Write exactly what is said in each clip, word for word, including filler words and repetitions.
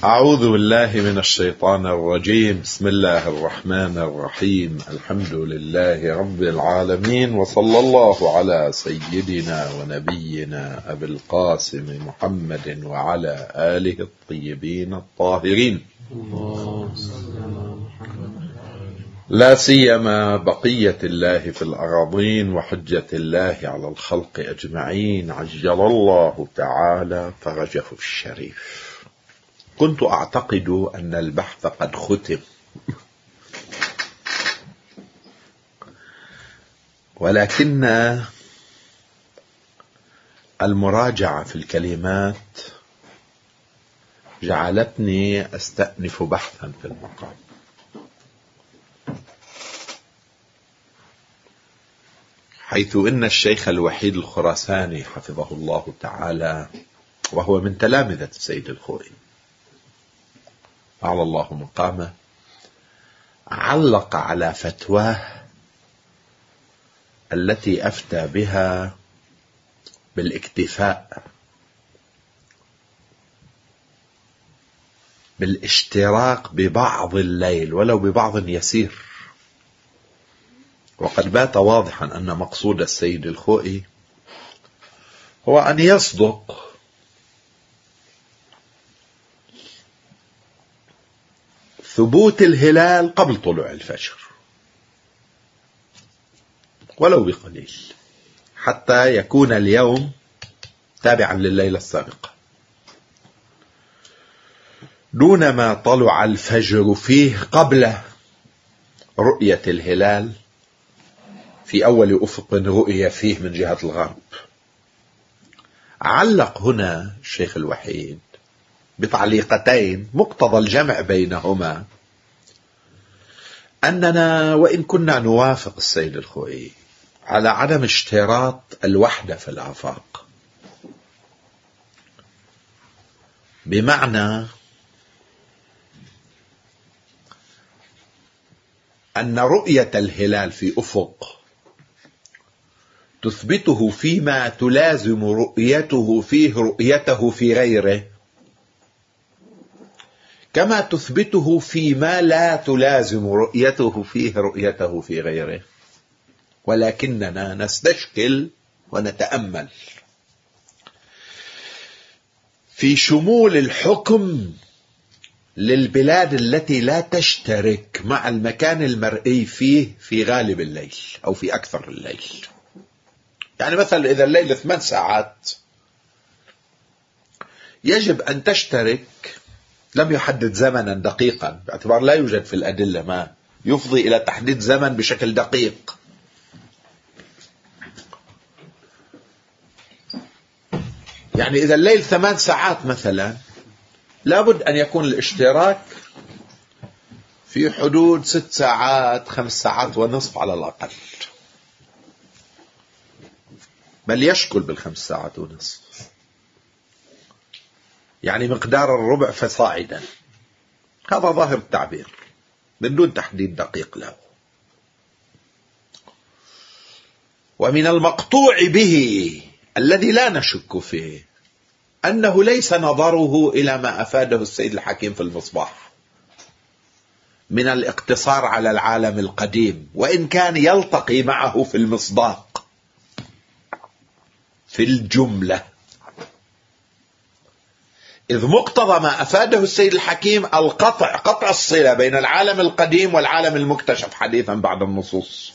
أعوذ بالله من الشيطان الرجيم. بسم الله الرحمن الرحيم. الحمد لله رب العالمين، وصلى الله على سيدنا ونبينا أبي القاسم محمد وعلى آله الطيبين الطاهرين، لا سيما بقية الله في الأراضين وحجة الله على الخلق أجمعين، عجل الله تعالى فرجه الشريف. كنت أعتقد أن البحث قد ختم، ولكن المراجعة في الكلمات جعلتني أستأنف بحثا في المقام. حيث إن الشيخ الوحيد الخراساني حفظه الله تعالى، وهو من تلامذة السيد الخوئي أعلى الله مقامه، علق على فتواه التي أفتى بها بالاكتفاء بالاشتراك ببعض الليل ولو ببعض يسير. وقد بات واضحا أن مقصود السيد الخوئي هو أن يصدق ثبوت الهلال قبل طلوع الفجر ولو بقليل، حتى يكون اليوم تابعا لليلة السابقة، دون ما طلع الفجر فيه قبل رؤية الهلال في أول أفق رؤية فيه من جهة الغرب. علق هنا الشيخ الوحيد بتعليقتين مقتضى الجمع بينهما أننا وإن كنا نوافق السيد الخوئي على عدم اشتراط الوحدة في الآفاق، بمعنى أن رؤية الهلال في أفق تثبته فيما تلازم رؤيته فيه رؤيته في غيره، كما تثبته فيما لا تلازم رؤيته فيه رؤيته في غيره. ولكننا نستشكل ونتأمل في شمول الحكم للبلاد التي لا تشترك مع المكان المرئي فيه في غالب الليل أو في أكثر الليل. يعني مثلا إذا الليل ثمان ساعات يجب أن تشترك، لم يحدد زمنا دقيقا باعتبار لا يوجد في الأدلة ما يفضي إلى تحديد زمن بشكل دقيق. يعني إذا الليل ثمان ساعات مثلا، لابد أن يكون الاشتراك في حدود ست ساعات خمس ساعات ونصف على الأقل، بل يشكل بالخمس ساعات ونصف، يعني مقدار الربع فصاعدا. هذا ظاهر التعبير من دون تحديد دقيق له. ومن المقطوع به الذي لا نشك فيه أنه ليس نظره إلى ما أفاده السيد الحكيم في المصباح من الاقتصار على العالم القديم، وإن كان يلتقي معه في المصداق في الجملة، إذ مقتضى ما أفاده السيد الحكيم القطع قطع الصلة بين العالم القديم والعالم المكتشف حديثا بعد النصوص.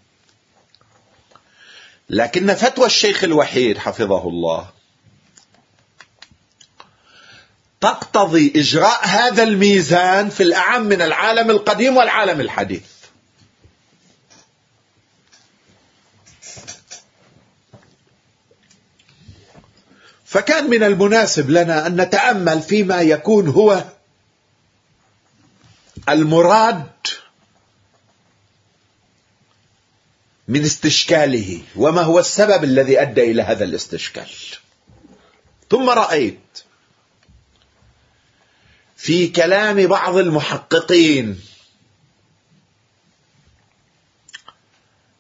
لكن فتوى الشيخ الوحيد حفظه الله تقتضي إجراء هذا الميزان في الأعم من العالم القديم والعالم الحديث. فكان من المناسب لنا أن نتأمل فيما يكون هو المراد من استشكاله، وما هو السبب الذي أدى إلى هذا الاستشكال. ثم رأيت في كلام بعض المحققين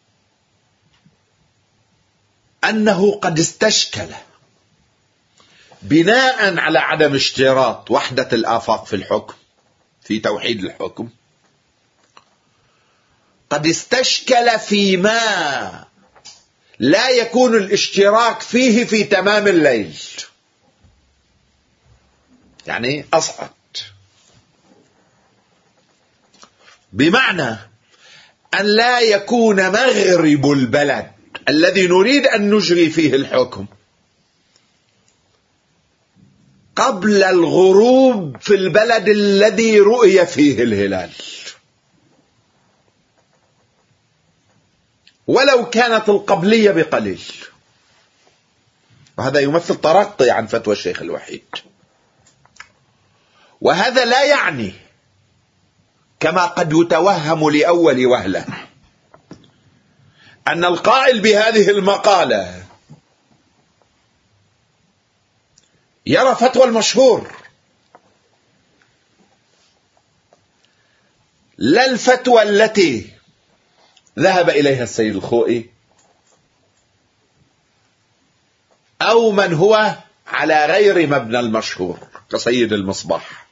أنه قد استشكل بناء على عدم اشتراط وحدة الآفاق في الحكم في توحيد الحكم، قد استشكل فيما لا يكون الاشتراك فيه في تمام الليل، يعني أصعد، بمعنى أن لا يكون مغرب البلد الذي نريد أن نجري فيه الحكم قبل الغروب في البلد الذي رؤي فيه الهلال، ولو كانت القبلية بقليل. وهذا يمثل ترقي عن فتوى الشيخ الوحيد. وهذا لا يعني كما قد يتوهم لأول وهلة أن القائل بهذه المقالة يرى فتوى المشهور، لا الفتوى التي ذهب إليها السيد الخوئي أو من هو على غير مبنى المشهور كسيد المصباح.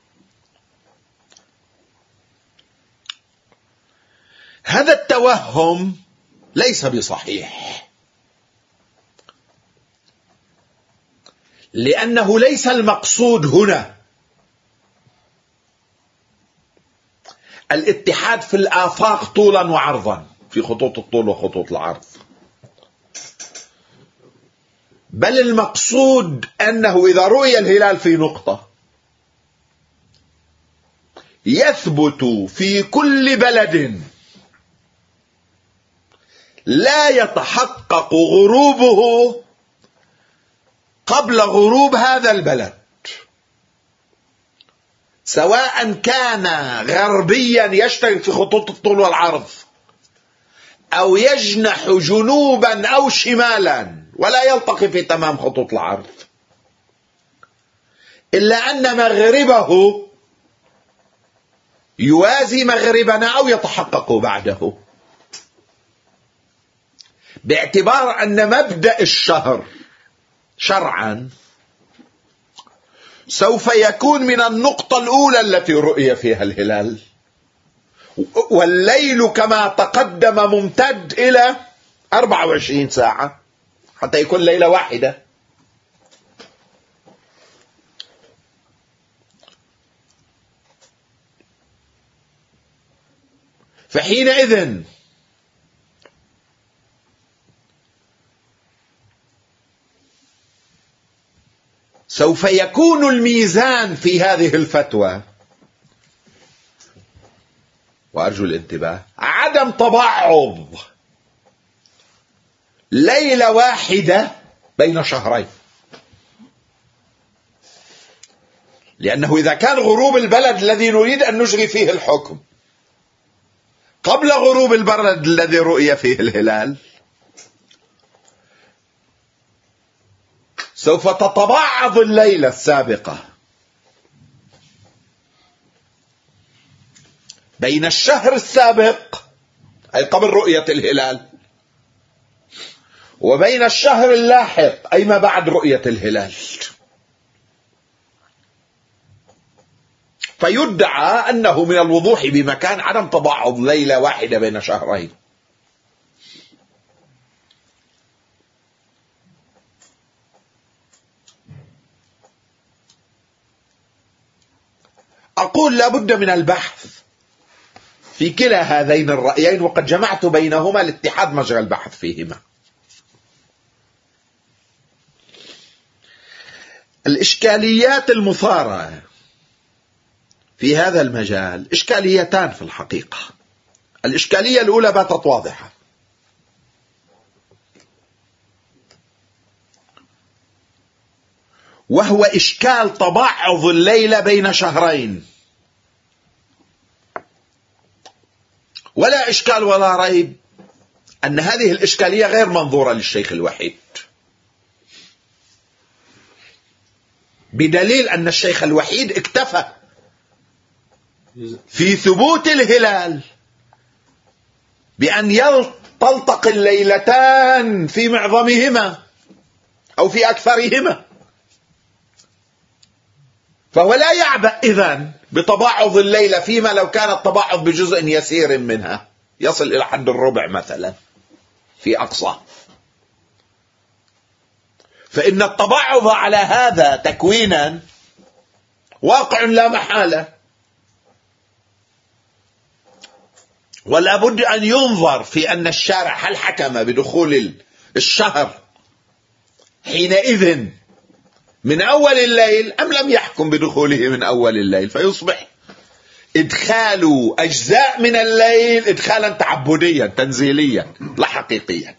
هذا التوهم ليس بصحيح، لأنه ليس المقصود هنا الاتحاد في الآفاق طولا وعرضا، في خطوط الطول وخطوط العرض، بل المقصود أنه إذا رؤي الهلال في نقطة يثبت في كل بلد لا يتحقق غروبه قبل غروب هذا البلد، سواء كان غربيا يشتغل في خطوط الطول والعرض أو يجنح جنوبا أو شمالا ولا يلتقي في تمام خطوط العرض، إلا أن مغربه يوازي مغربنا أو يتحقق بعده، باعتبار أن مبدأ الشهر شرعا سوف يكون من النقطة الأولى التي رؤي فيها الهلال، والليل كما تقدم ممتد إلى أربعة وعشرين ساعة حتى يكون ليلة واحدة. فحينئذ سوف يكون الميزان في هذه الفتوى، وأرجو الانتباه، عدم تبعض ليلة واحدة بين شهرين، لأنه إذا كان غروب البلد الذي نريد أن نجري فيه الحكم قبل غروب البلد الذي رؤي فيه الهلال سوف تتبعض الليلة السابقة بين الشهر السابق أي قبل رؤية الهلال وبين الشهر اللاحق أي ما بعد رؤية الهلال، فيدعى أنه من الوضوح بمكان عدم تبعض ليلة واحدة بين شهرين. أقول لا بد من البحث في كلا هذين الرأيين، وقد جمعت بينهما لاتحاد مجرى البحث فيهما. الإشكاليات المثارة في هذا المجال إشكاليتان في الحقيقة. الإشكالية الأولى باتت واضحة، وهو إشكال تبعض الليلة بين شهرين، ولا إشكال ولا ريب أن هذه الإشكالية غير منظورة للشيخ الوحيد، بدليل أن الشيخ الوحيد اكتفى في ثبوت الهلال بأن تلتقي الليلتان في معظمهما أو في أكثرهما، فهو لا يعبأ إذن بتباعض الليلة، فيما لو كان التباعض بجزء يسير منها يصل إلى حد الربع مثلا في أقصى. فإن التباعض على هذا تكوينا واقع لا محالة، ولا بد أن ينظر في أن الشارع هل حكم بدخول الشهر حينئذ من أول الليل أم لم يحكم بدخوله من أول الليل، فيصبح إدخال أجزاء من الليل إدخالا تعبديا تنزيليا لا حقيقيا.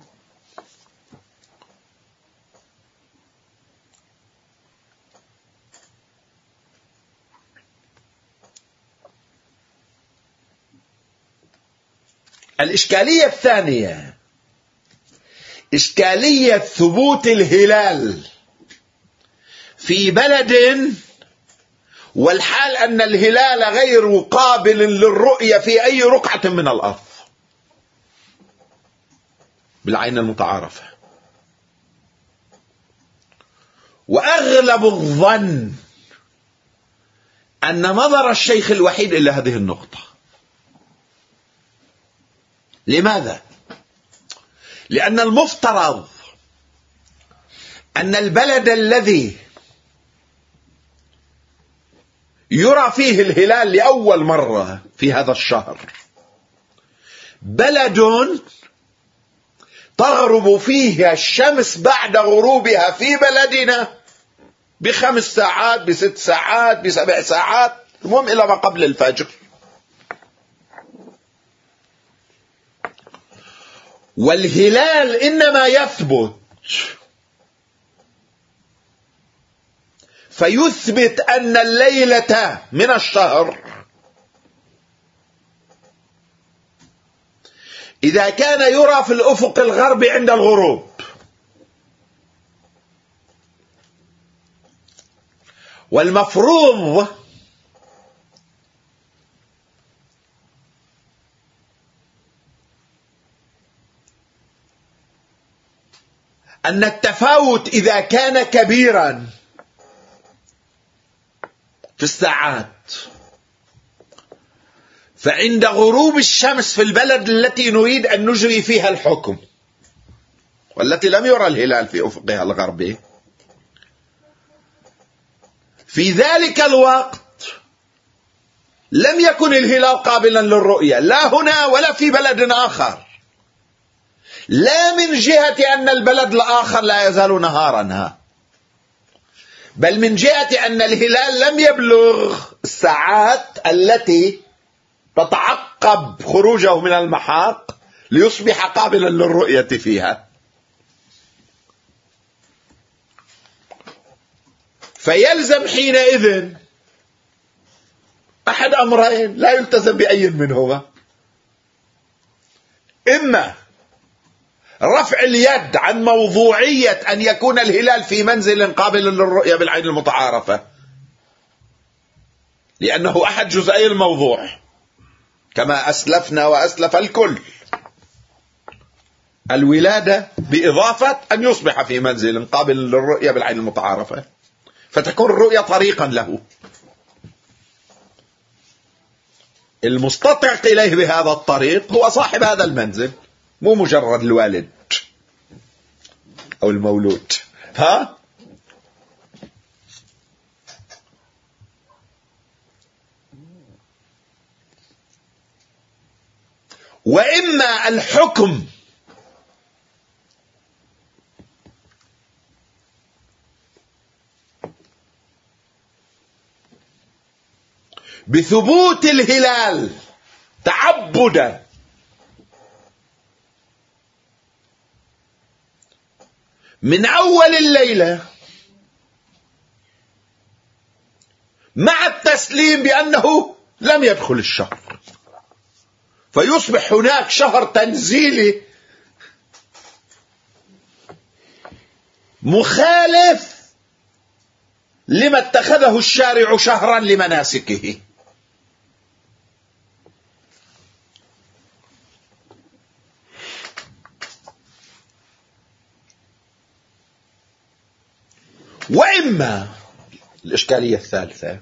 الإشكالية الثانية إشكالية ثبوت الهلال في بلد والحال أن الهلال غير قابل للرؤية في أي رقعة من الأرض بالعين المتعارفة. وأغلب الظن أن نظر الشيخ الوحيد إلى هذه النقطة. لماذا؟ لأن المفترض أن البلد الذي يرى فيه الهلال لأول مرة في هذا الشهر بلد تغرب فيه الشمس بعد غروبها في بلدنا بخمس ساعات بست ساعات بسبع ساعات، المهم إلى ما قبل الفجر. والهلال إنما يثبت فيثبت أن الليلة من الشهر إذا كان يرى في الأفق الغربي عند الغروب، والمفروض أن التفاوت إذا كان كبيرا في الساعات فعند غروب الشمس في البلد التي نريد أن نجري فيها الحكم والتي لم يرى الهلال في أفقها الغربي، في ذلك الوقت لم يكن الهلال قابلا للرؤية لا هنا ولا في بلد آخر، لا من جهة أن البلد الآخر لا يزال نهارا، بل من جهة أن الهلال لم يبلغ الساعات التي تتعقب خروجه من المحاق ليصبح قابلا للرؤية فيها. فيلزم حينئذ أحد أمرين لا يلتزم بأي منهما: إما رفع اليد عن موضوعية أن يكون الهلال في منزل قابل للرؤية بالعين المتعارفة، لأنه أحد جزئي الموضوع كما أسلفنا وأسلف الكل، الولادة بإضافة أن يصبح في منزل قابل للرؤية بالعين المتعارفة، فتكون الرؤية طريقا له. المستطرق إليه بهذا الطريق هو صاحب هذا المنزل، مو مجرد الوالد أو المولود. ها؟ وإما الحكم بثبوت الهلال تعبدا من أول الليلة مع التسليم بأنه لم يدخل الشهر، فيصبح هناك شهر تنزيلي مخالف لما اتخذه الشارع شهرا لمناسكه. وإما الإشكالية الثالثة،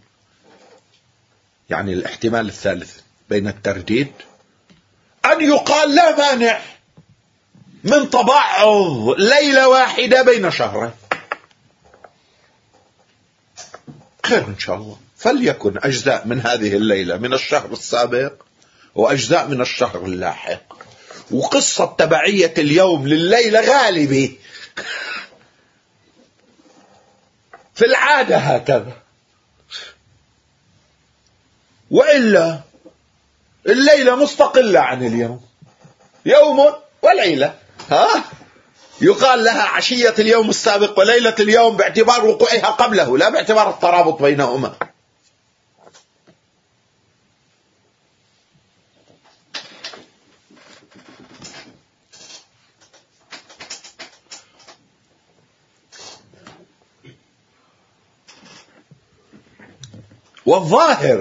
يعني الاحتمال الثالث بين الترديد، أن يقال لا مانع من تبعض ليلة واحدة بين شهرين. خير إن شاء الله، فليكن أجزاء من هذه الليلة من الشهر السابق وأجزاء من الشهر اللاحق، وقصة تبعية اليوم لليلة غالبة في العادة هكذا، وإلا الليلة مستقلة عن اليوم، يوم وليلة، ها يقال لها عشية اليوم السابق وليلة اليوم باعتبار وقوعها قبله، لا باعتبار الترابط بينهما. والظاهر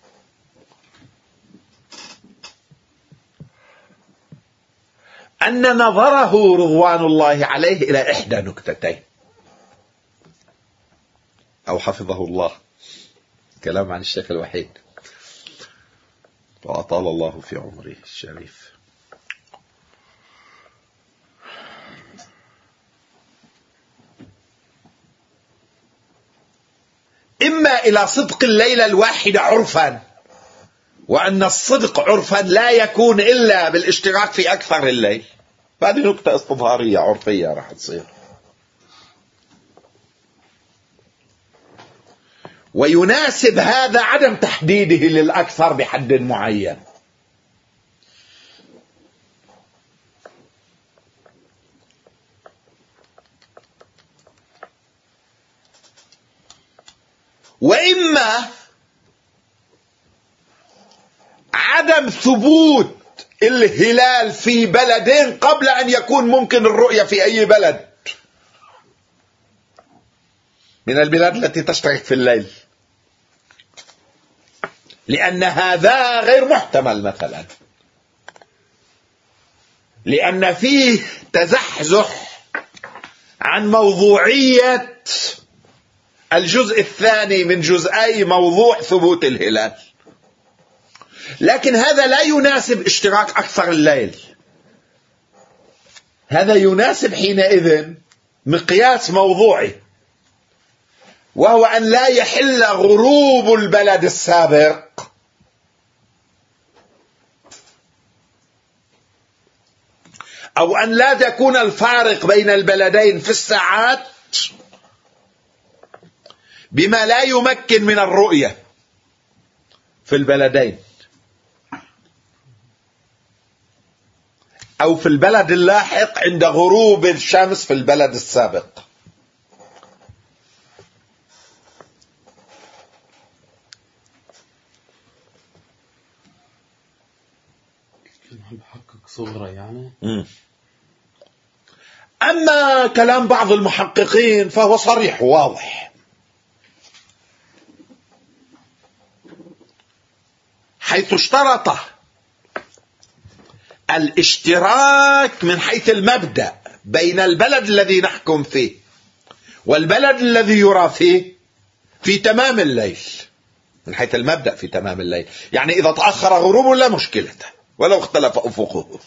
أن نظره رضوان الله عليه إلى إحدى نكتتين، أو حفظه الله، كلام عن الشيخ الوحيد وأطال الله في عمره الشريف. إما إلى صدق الليلة الواحدة عرفا، وأن الصدق عرفا لا يكون إلا بالاشتراك في أكثر الليل، هذه نكتة استظهارية عرفية راح تصير. ويناسب هذا عدم تحديده للأكثر بحد معين، وإما عدم ثبوت الهلال في بلدين قبل أن يكون ممكن الرؤية في أي بلد من البلاد التي تشترك في الليل، لأن هذا غير محتمل مثلا، لأن فيه تزحزح عن موضوعية الجزء الثاني من جزئي موضوع ثبوت الهلال. لكن هذا لا يناسب اشتراك أكثر الليل، هذا يناسب حينئذ مقياس موضوعي، وهو أن لا يحل غروب البلد السابق أو أن لا تكون الفارق بين البلدين في الساعات بما لا يمكن من الرؤية في البلدين، أو في البلد اللاحق عند غروب الشمس في البلد السابق. محقق صغرى يعني. م. أما كلام بعض المحققين فهو صريح واضح، حيث اشترط الاشتراك من حيث المبدأ بين البلد الذي نحكم فيه والبلد الذي يرى فيه في تمام الليل، من حيث المبدأ في تمام الليل، يعني إذا تأخر غروبه لا مشكلة ولو اختلف أفقه.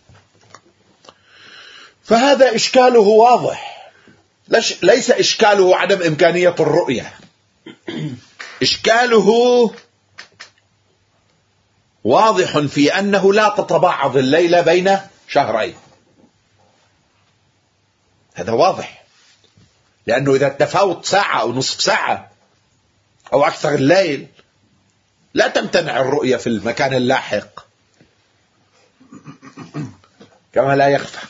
فهذا إشكاله واضح، ليس إشكاله عدم إمكانية الرؤية، إشكاله واضح في أنه لا تتباعد الليلة بين شهرين، هذا واضح، لأنه إذا التفاوت ساعة أو نصف ساعة أو أكثر الليل لا تمتنع الرؤية في المكان اللاحق، كما لا يخفى.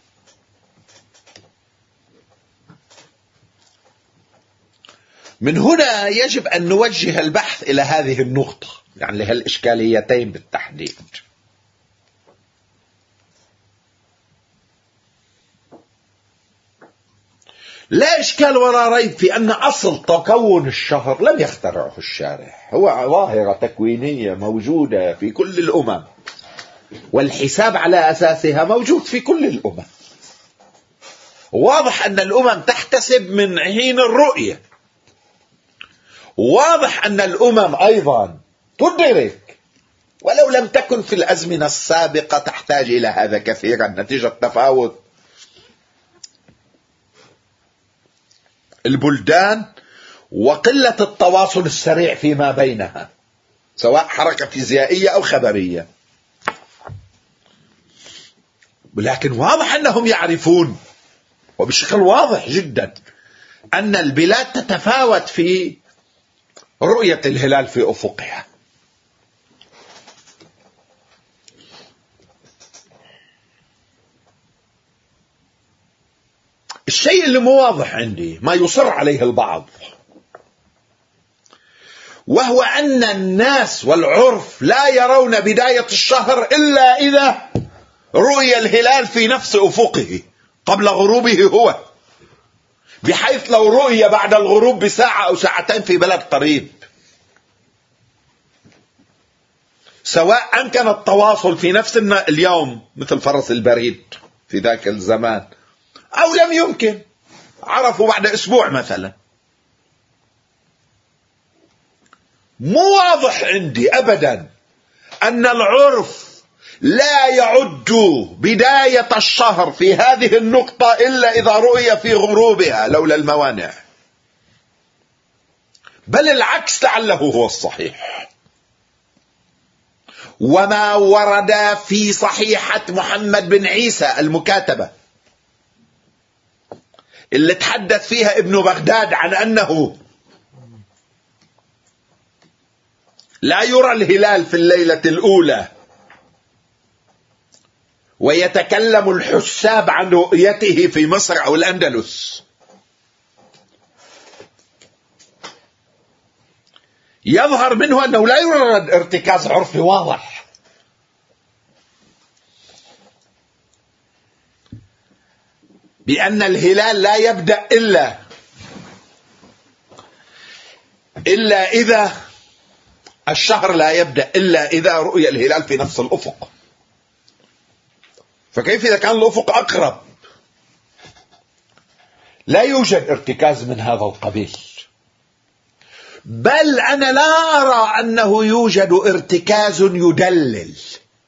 من هنا يجب أن نوجه البحث إلى هذه النقطة، يعني لهالإشكاليتين بالتحديد. لا إشكال ولا ريب في أن أصل تكون الشهر لم يخترعه الشارع، هو ظاهرة تكوينية موجودة في كل الأمم، والحساب على أساسها موجود في كل الأمم. واضح أن الأمم تحتسب من حين الرؤية، واضح أن الأمم أيضا تدرك، ولو لم تكن في الأزمنة السابقة تحتاج إلى هذا كثيرا نتيجة تفاوت البلدان وقلة التواصل السريع فيما بينها، سواء حركة فيزيائية أو خبرية. ولكن واضح أنهم يعرفون وبشكل واضح جدا أن البلاد تتفاوت في رؤية الهلال في أفقها. الشيء اللي مو واضح عندي ما يصر عليه البعض، وهو أن الناس والعرف لا يرون بداية الشهر إلا إذا رؤي الهلال في نفس أفقه قبل غروبه هو، بحيث لو رؤي بعد الغروب بساعة أو ساعتين في بلد قريب، سواء أمكن التواصل في نفس اليوم مثل فرس البريد في ذاك الزمان أو لم يمكن، عرفوا بعد أسبوع مثلا. مو واضح عندي أبدا أن العرف لا يعد بداية الشهر في هذه النقطة إلا إذا رؤي في غروبها لولا الموانع، بل العكس لعله هو الصحيح. وما ورد في صحيحة محمد بن عيسى المكاتبة اللي تحدث فيها ابن بغداد عن أنه لا يرى الهلال في الليلة الأولى، ويتكلم الحساب عن رؤيته في مصر أو الأندلس، يظهر منه أنه لا يرى ارتكاز عرفي واضح. بأن الهلال لا يبدأ إلا إلا إذا الشهر لا يبدأ إلا إذا رؤي الهلال في نفس الأفق. فكيف إذا كان الأفق أقرب؟ لا يوجد ارتكاز من هذا القبيل، بل أنا لا أرى أنه يوجد ارتكاز يدلل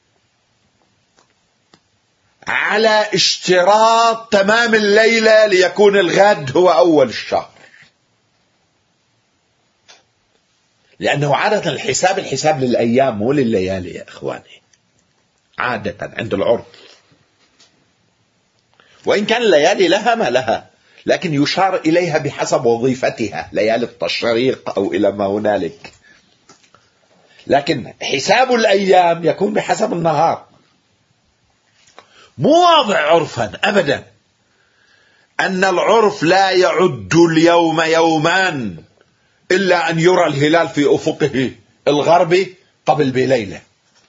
على اشتراط تمام الليلة ليكون الغد هو أول الشهر، لأنه عادة الحساب الحساب للأيام مو لليالي يا إخواني، عادة عند العرف، وإن كان الليالي لها ما لها، لكن يشار إليها بحسب وظيفتها، ليالي التشريق أو إلى ما هنالك. لكن حساب الأيام يكون بحسب النهار. مو واضح عرفا أبدا أن العرف لا يعد اليوم يومان إلا أن يرى الهلال في أفقه الغربي قبل بليلة.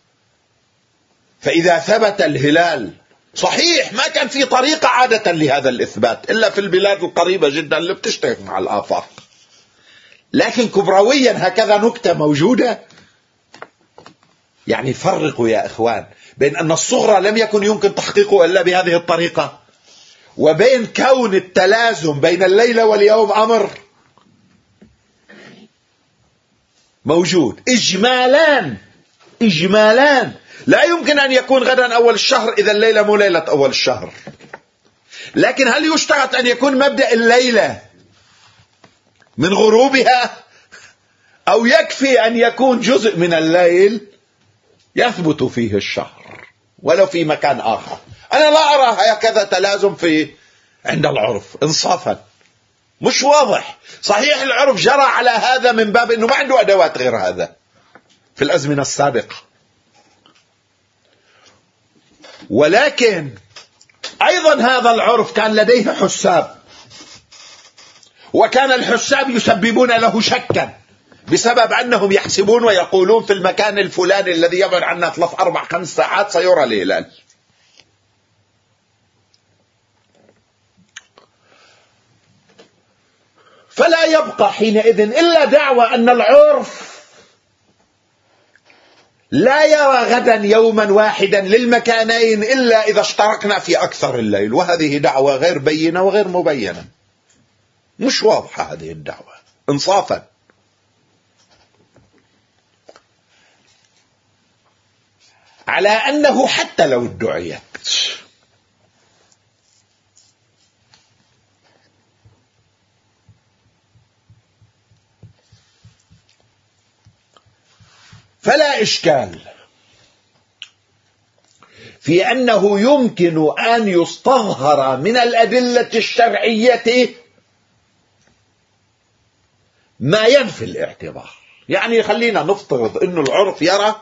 فإذا ثبت الهلال صحيح ما كان في طريقة عادة لهذا الإثبات إلا في البلاد القريبة جدا اللي بتشترك مع الآفاق، لكن كبرويا هكذا نكتة موجودة. يعني فرقوا يا إخوان بين أن الصغرى لم يكن يمكن تحقيقه إلا بهذه الطريقة، وبين كون التلازم بين الليلة واليوم أمر موجود. إجمالان إجمالان لا يمكن أن يكون غدا أول الشهر إذا الليلة مو ليلة أول الشهر، لكن هل يشترط أن يكون مبدأ الليلة من غروبها، أو يكفي أن يكون جزء من الليل يثبت فيه الشهر ولو في مكان آخر؟ أنا لا أرى هكذا تلازم في عند العرف إنصافا، مش واضح. صحيح العرف جرى على هذا من باب أنه ما عنده أدوات غير هذا في الأزمنة السابقة، ولكن أيضا هذا العرف كان لديه حساب، وكان الحساب يسببون له شكا بسبب أنهم يحسبون ويقولون في المكان الفلاني الذي يبعد عنا ثلاث أربع خمس ساعات سيرى الهلال. فلا يبقى حينئذ إلا دعوى أن العرف لا يرى غدا يوما واحدا للمكانين إلا إذا اشتركنا في أكثر الليل، وهذه دعوة غير بينة وغير مبينة، مش واضحة هذه الدعوة إنصافا. على أنه حتى لو ادعيت فلا إشكال في أنه يمكن أن يستظهر من الأدلة الشرعية ما ينفي الاعتبار. يعني خلينا نفترض أن العرف يرى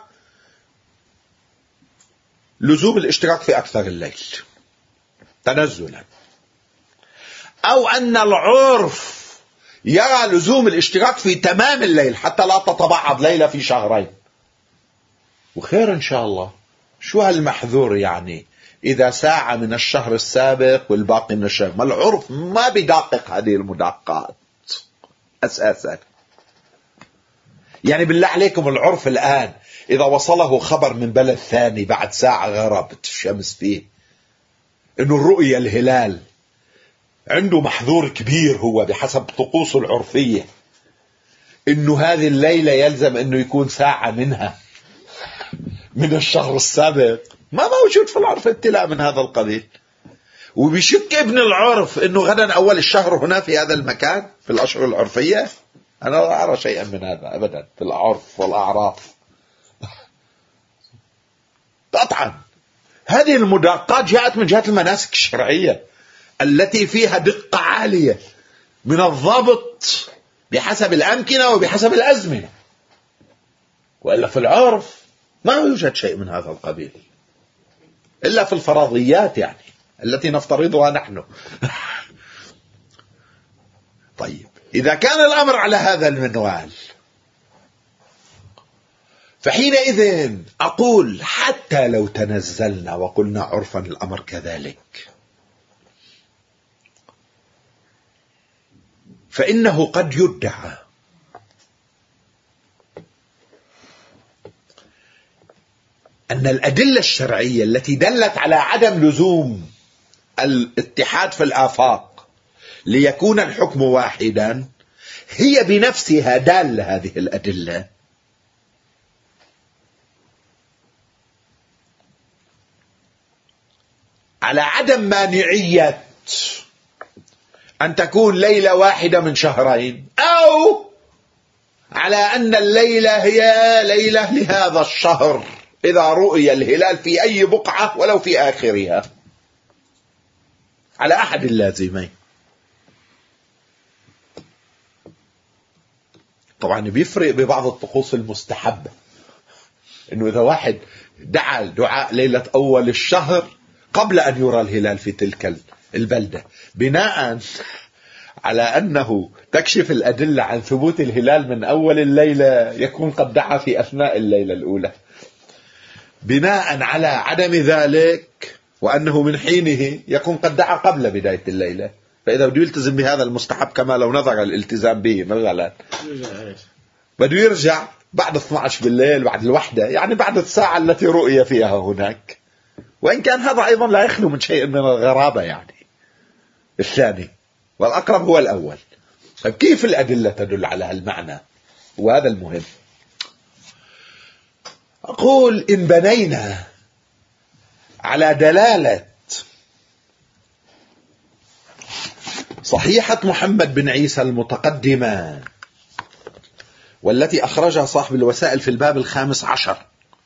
لزوم الاشتراك في أكثر الليل تنزلا، أو أن العرف يرى لزوم الاشتراك في تمام الليل حتى لا تتبعض ليلة في شهرين، وخير إن شاء الله. شو هالمحذور يعني إذا ساعة من الشهر السابق والباقي من الشهر؟ ما العرف ما بدقق هذه المدققات أساسا. يعني بالله عليكم العرف الآن إذا وصله خبر من بلد ثاني بعد ساعة غربت الشمس فيه إنه الرؤية الهلال، عنده محذور كبير هو بحسب طقوسه العرفية إنه هذه الليلة يلزم إنه يكون ساعة منها من الشهر السابق. ما موجود في العرف ابتلاء من هذا القبيل. وبيشك ابن العرف إنه غدا أول الشهر هنا في هذا المكان في الأشهر العرفية. أنا لا أرى شيئا من هذا أبدا في العرف والأعراف قطعا. هذه المدقات جاءت من جهة المناسك الشرعية التي فيها دقة عالية من الضبط بحسب الأمكنة وبحسب الأزمنة، وإلا في العرف ما يوجد شيء من هذا القبيل إلا في الفرضيات يعني التي نفترضها نحن. طيب إذا كان الأمر على هذا المنوال فحينئذ أقول حتى لو تنزلنا وقلنا عرفا الأمر كذلك، فإنه قد يدعى أن الأدلة الشرعية التي دلت على عدم لزوم الاتحاد في الآفاق ليكون الحكم واحدا هي بنفسها دالة هذه الأدلة على عدم مانعية أن تكون ليلة واحدة من شهرين، أو على أن الليلة هي ليلة لهذا الشهر إذا رؤي الهلال في أي بقعة ولو في آخرها، على أحد اللازمين. طبعا بيفرق ببعض الطقوس المستحبة، إنه إذا واحد دعا دعاء ليلة أول الشهر قبل أن يرى الهلال في تلك البلدة بناء على أنه تكشف الأدلة عن ثبوت الهلال من أول الليلة، يكون قد دعا في أثناء الليلة الأولى بناء على عدم ذلك، وأنه من حينه يكون قد دعا قبل بداية الليلة. فإذا بده يلتزم بهذا المستحب كما لو نظر الالتزام به مثلا بده يرجع بعد اثني عشر بالليل بعد الوحدة، يعني بعد الساعة التي رؤي فيها هناك، وإن كان هذا أيضا لا يخلو من شيء من الغرابة يعني الثاني، والأقرب هو الأول. طيب كيف الأدلة تدل على هالمعنى؟ وهذا المهم. أقول إن بنينا على دلالة صحيحة محمد بن عيسى المتقدمة والتي أخرجها صاحب الوسائل في الباب الخامس عشر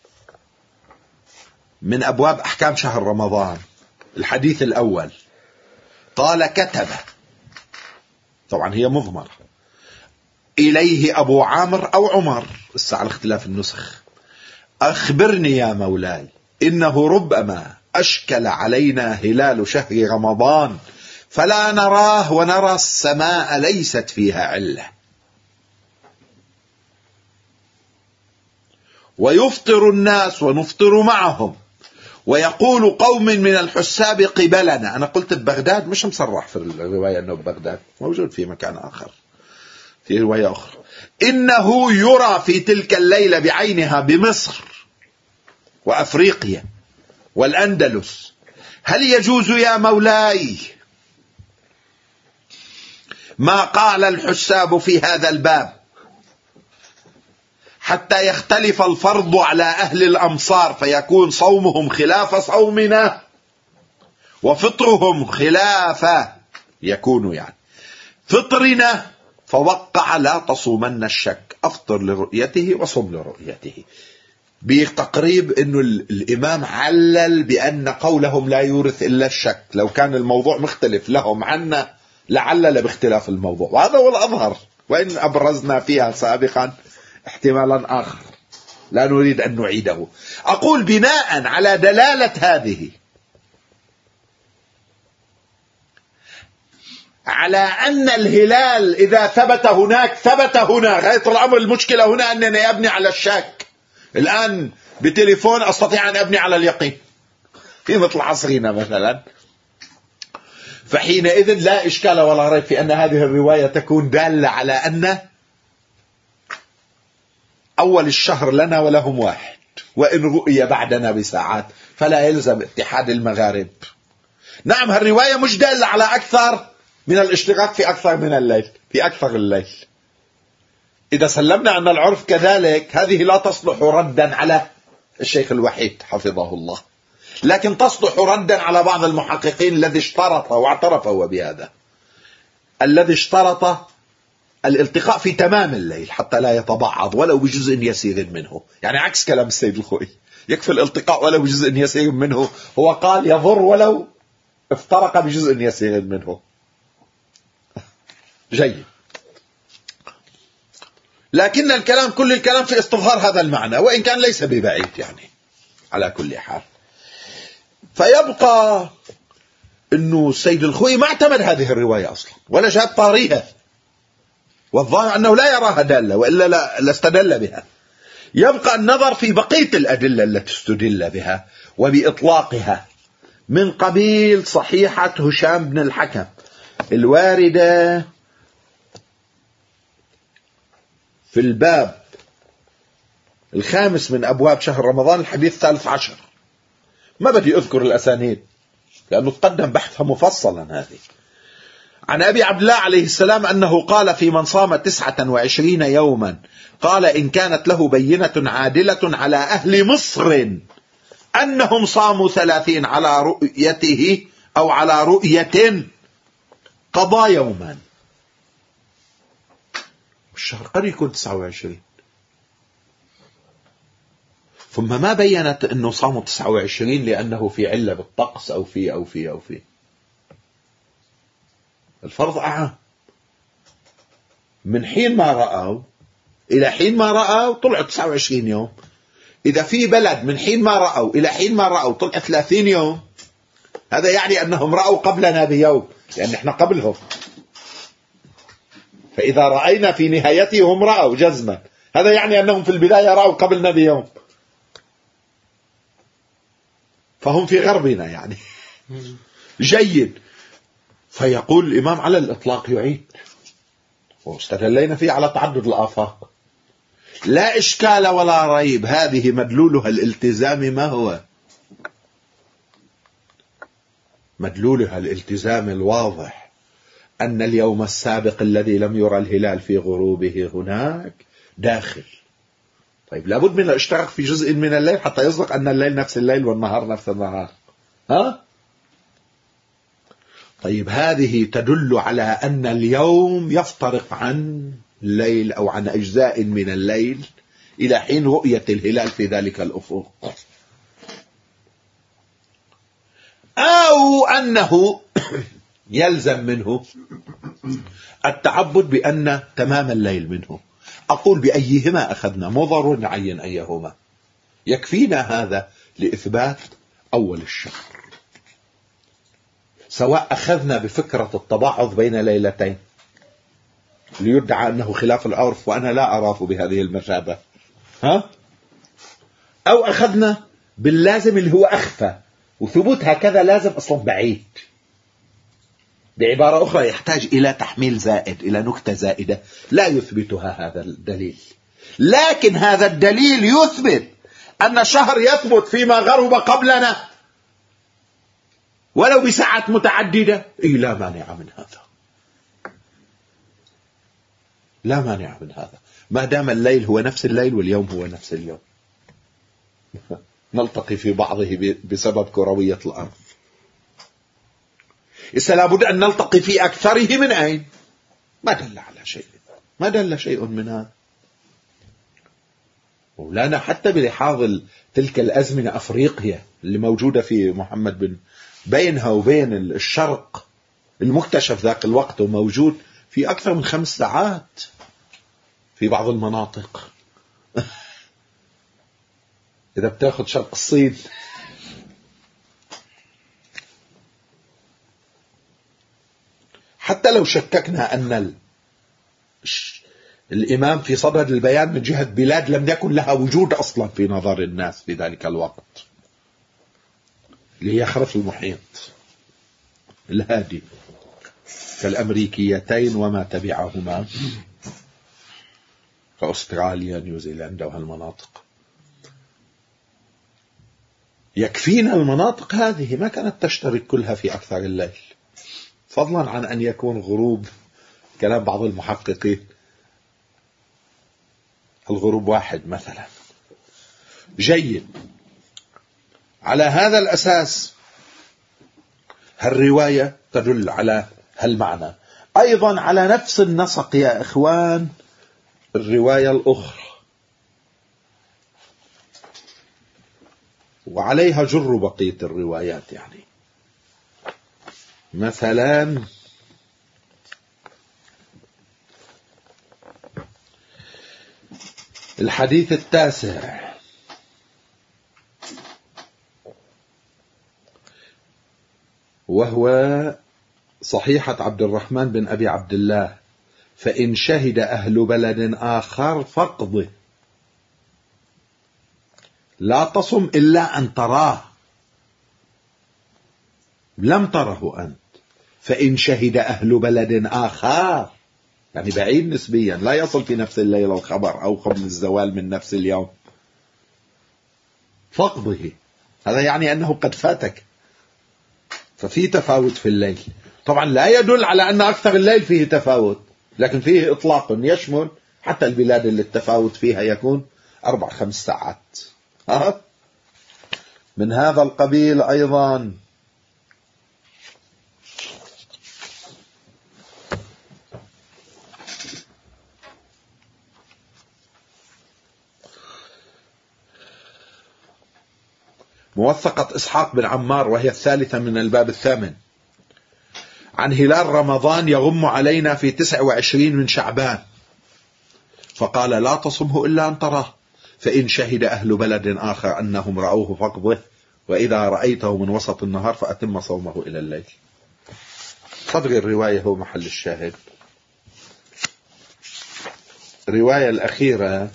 من أبواب أحكام شهر رمضان، الحديث الأول قال كتب، طبعا هي مضمرة، إليه أبو عامر أو عمر الساعة على اختلاف النسخ: أخبرني يا مولاي إنه ربما أشكل علينا هلال شهر رمضان فلا نراه ونرى السماء ليست فيها علة، ويفطر الناس ونفطر معهم، ويقول قوم من الحساب قبلنا. أنا قلت ببغداد، مش مصرح في الرواية أنه ببغداد، موجود في مكان آخر في رواية أخرى: إنه يرى في تلك الليلة بعينها بمصر وأفريقيا والأندلس، هل يجوز يا مولاي ما قال الحساب في هذا الباب حتى يختلف الفرض على أهل الأمصار فيكون صومهم خلاف صومنا وفطرهم خلاف يكون يعني فطرنا، فوقع لا تصومن الشك، أفطر لرؤيته وصم لرؤيته. بتقريب أنه الإمام علل بأن قولهم لا يورث إلا الشك، لو كان الموضوع مختلف لهم عنا لعلل باختلاف الموضوع، وهذا هو الأظهر، وإن أبرزنا فيها سابقا احتمالا آخر لا نريد أن نعيده. أقول بناء على دلالة هذه على أن الهلال إذا ثبت هناك ثبت هنا، غاية الأمر المشكلة هنا أنني أبني على الشك. الآن بتليفون أستطيع أن أبني على اليقين في مثل عصرنا مثلا، فحينئذ لا إشكال ولا ريب في أن هذه الرواية تكون دالة على أن أول الشهر لنا ولهم واحد، وإن رؤي بعدنا بساعات فلا يلزم اتحاد المغارب. نعم هالرواية مش دالة على أكثر من الاشتراك في أكثر من الليل، في أكثر الليل. إذا سلمنا أن العرف كذلك هذه لا تصلح ردا على الشيخ الوحيد حفظه الله، لكن تصلح ردا على بعض المحققين الذي اشترط واعترف هو بهذا، الذي اشترط الالتقاء في تمام الليل حتى لا يتبعض ولو بجزء يسير منه، يعني عكس كلام السيد الخوئي، يكفي الالتقاء ولو بجزء يسير منه، هو قال يضر ولو افترق بجزء يسير منه. جيد، لكن الكلام كل الكلام في استظهار هذا المعنى، وإن كان ليس ببعيد يعني على كل حال. فيبقى أنه السيد الخوئي ما اعتمد هذه الرواية أصلا ولا جاب طاريها، والظاهر أنه لا يراها دالة وإلا لا استدل بها. يبقى النظر في بقية الأدلة التي استدل بها وبإطلاقها من قبيل صحيحة هشام بن الحكم الواردة في الباب الخامس من أبواب شهر رمضان الحديث الثالث عشر. ما بدي أذكر الأسانيد لأنه تقدم بحثها مفصلا هذه. عن أبي عبد الله عليه السلام أنه قال في من صام تسعة وعشرين يوما قال إن كانت له بينة عادلة على أهل مصر أنهم صاموا ثلاثين على رؤيته أو على رؤية قضى يوما. الشهر قد يكون تسعة وعشرين، ثم ما بينت أنه صاموا تسعة وعشرين لأنه في علة بالطقس أو في أو في أو في الفرض أعام. من حين ما رأوا إلى حين ما رأوا طلع تسعة وعشرين يوم. إذا في بلد من حين ما رأوا إلى حين ما رأوا طلع ثلاثين يوم، هذا يعني أنهم رأوا قبلنا بيوم، لأن احنا قبلهم. فإذا رأينا في نهايتهم رأوا جزما، هذا يعني أنهم في البداية رأوا قبلنا بيوم، فهم في غربنا يعني. جيد. فيقول الإمام على الإطلاق يعيد، واستدلينا فيه على تعدد الآفاق. لا إشكال ولا ريب، هذه مدلولها الالتزام. ما هو مدلولها؟ الالتزام الواضح أن اليوم السابق الذي لم يرى الهلال في غروبه هناك داخل. طيب لابد من الاشتراك في جزء من الليل حتى يصدق أن الليل نفس الليل والنهار نفس النهار. ها؟ طيب هذه تدل على أن اليوم يفترق عن الليل أو عن أجزاء من الليل إلى حين رؤية الهلال في ذلك الأفق، أو أنه يلزم منه التعبد بأن تمام الليل منه. أقول بأيهما أخذنا، مضر نعين أيهما، يكفينا هذا لإثبات أول الشهر. سواء أخذنا بفكرة التباعض بين ليلتين ليدعى أنه خلاف العرف وأنا لا أراه بهذه المثابة، ها؟ أو أخذنا باللازم اللي هو أخفى، وثبوت هكذا لازم أصلا بعيد. بعبارة أخرى يحتاج إلى تحميل زائد، إلى نكتة زائدة لا يثبتها هذا الدليل. لكن هذا الدليل يثبت أن شهر يثبت فيما غرب قبلنا ولو بساعات متعددة، إيه لا مانع من هذا. لا مانع من هذا، ما دام الليل هو نفس الليل واليوم هو نفس اليوم. نلتقي في بعضه بسبب كروية الأرض. إذا لابد أن نلتقي في أكثره من أين؟ ما دل على شيء، ما دل شيء من هذا. ولانا حتى بلحاظ تلك الأزمنة أفريقيا اللي موجودة في محمد بن بينها وبين الشرق المكتشف ذاك الوقت وموجود في أكثر من خمس ساعات في بعض المناطق. إذا بتاخد شرق الصين حتى لو شككنا أن الإمام في صدد البيان من جهة بلاد لم يكن لها وجود أصلا في نظر الناس في ذلك الوقت، اللي هي خرف المحيط الهادي كالأمريكيتين وما تبعهما كأستراليا نيوزيلندا وهالمناطق. يكفينا المناطق هذه ما كانت تشترك كلها في أكثر الليل، فضلا عن أن يكون غروب، كلام بعض المحققين الغروب واحد مثلا. جيد. على هذا الأساس هالرواية تدل على هالمعنى. أيضا على نفس النسق يا إخوان الرواية الأخرى، وعليها جر بقية الروايات. يعني مثلا الحديث التاسع وهو صحيحة عبد الرحمن بن أبي عبد الله: فإن شهد أهل بلد آخر فاقضه، لا تصم إلا أن تراه، لم تره أنت. فإن شهد أهل بلد آخر يعني بعيد نسبيا، لا يصل في نفس الليلة الخبر أو قبل الزوال من نفس اليوم، فاقضه، هذا يعني أنه قد فاتك. ففي تفاوت في الليل، طبعا لا يدل على أن أكثر الليل فيه تفاوت، لكن فيه إطلاق يشمل حتى البلاد اللي التفاوت فيها يكون أربع خمس ساعات. ها؟ من هذا القبيل أيضا موثقة إسحاق بن عمار وهي الثالثة من الباب الثامن: عن هلال رمضان يغم علينا في تسع وعشرين من شعبان، فقال: لا تصمه إلا أن تراه، فإن شهد أهل بلد آخر أنهم رأوه فاقضه، وإذا رأيته من وسط النهار فأتم صومه إلى الليل. صدق الرواية هو محل الشاهد. الرواية الأخيرة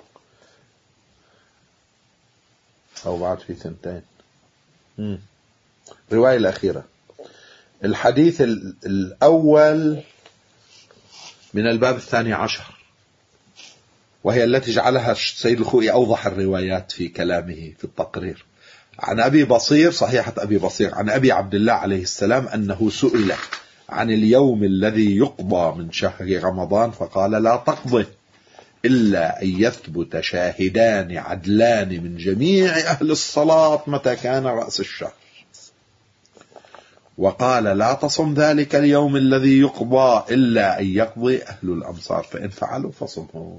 أو بعد في ثنتين مم. الرواية الأخيرة الحديث الأول من الباب الثاني عشر، وهي التي جعلها السيد الخوئي أوضح الروايات في كلامه في التقرير. عن أبي بصير، صحيحة أبي بصير، عن أبي عبد الله عليه السلام أنه سئل عن اليوم الذي يقضى من شهر رمضان فقال: لا تقضه إلا أن يثبت شاهدان عدلان من جميع أهل الصلاة متى كان رأس الشهر. وقال: لا تصم ذلك اليوم الذي يقضى إلا أن يقضي أهل الأمصار، فإن فعلوا فصموا.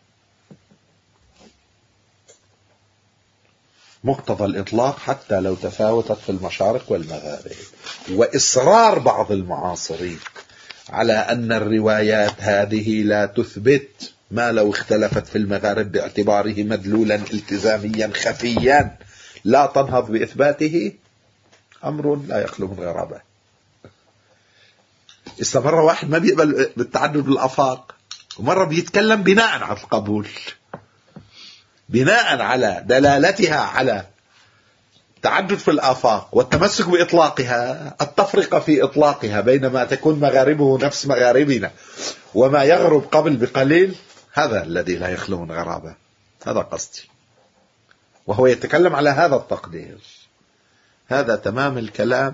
مقتضى الإطلاق حتى لو تفاوتت في المشارق والمغارب. وإصرار بعض المعاصرين على أن الروايات هذه لا تثبت ما لو اختلفت في المغارب باعتباره مدلولا التزاميا خفيا لا تنهض بإثباته أمر لا يخلو من غرابة. استمر واحد ما بيقبل بالتعدد بالآفاق، ومرة بيتكلم بناء على القبول، بناء على دلالتها على تعدد في الآفاق والتمسك بإطلاقها، التفرقة في إطلاقها بينما تكون مغاربه نفس مغاربنا وما يغرب قبل بقليل، هذا الذي لا يخلو من غرابة. هذا قصدي. وهو يتكلم على هذا التقدير. هذا تمام الكلام.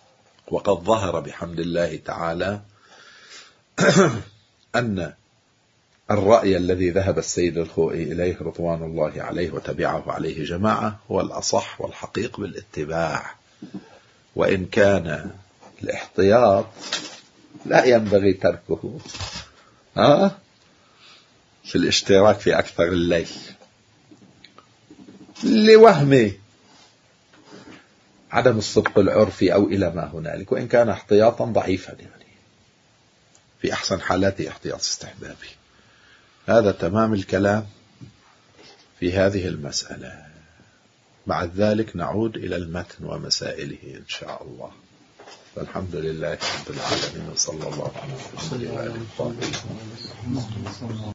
وقد ظهر بحمد الله تعالى أن الرأي الذي ذهب السيد الخوئي إليه رضوان الله عليه وتبعه عليه جماعة هو الأصح والحقيق بالاتباع، وإن كان الاحتياط لا ينبغي تركه ها في الاشتراك في أكثر الليل لوهم عدم الصدق العرفي أو إلى ما هنالك، وإن كان احتياطا ضعيفا يعني في أحسن حالاته احتياط استحبابي. هذا تمام الكلام في هذه المسألة. بعد ذلك نعود إلى المتن ومسائله إن شاء الله. والحمد لله رب العالمين، وصلى الله على محمد وعلى آله وصحبه.